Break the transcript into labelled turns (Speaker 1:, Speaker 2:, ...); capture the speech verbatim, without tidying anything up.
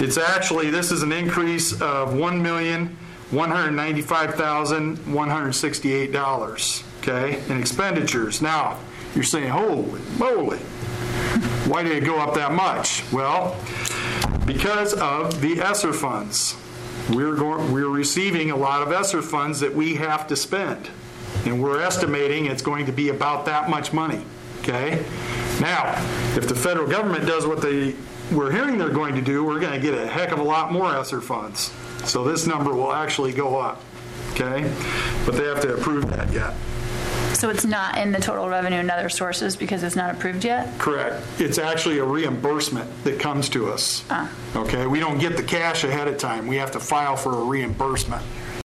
Speaker 1: It's actually, this is an increase of one million one hundred ninety-five thousand one hundred sixty-eight dollars, okay, in expenditures. Now, you're saying, holy moly, why did it go up that much? Well, because of the ESSER funds. We're going, we're receiving a lot of ESSER funds that we have to spend, and we're estimating it's going to be about that much money, okay? Now, if the federal government does what they we're hearing they're going to do, we're going to get a heck of a lot more ESSER funds. So this number will actually go up, okay? But they have to approve that yet.
Speaker 2: So it's not in the total revenue and other sources because it's not approved yet?
Speaker 1: Correct. It's actually a reimbursement that comes to us.
Speaker 2: Ah.
Speaker 1: Okay, we don't get the cash ahead of time. We have to file for a reimbursement.